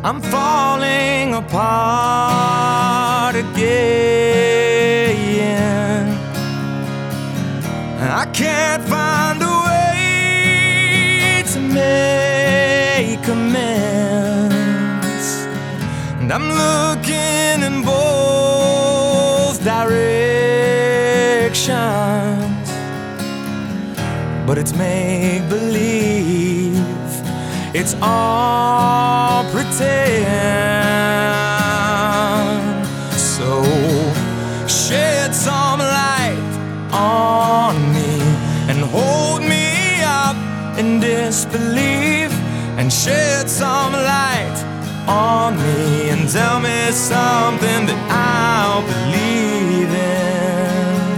I'm falling apart again. I can't find a way to make amends, and I'm looking in both directions, but it's make-believe. It's all pretend. So shed some light on me and hold me up in disbelief, and shed some light on me and tell me something that I'll believe.